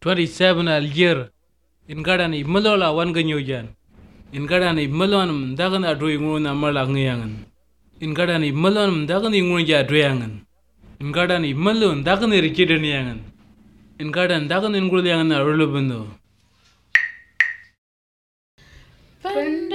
27 al year in gadan imalola wan ganyojan in gadan imalon dagan adro ingun amala ngyangan in gadan imalon dagan ingun ja adreyangan in gadan imalon dagan irikiden yangan in gadan dagan ingul yangan arulubendo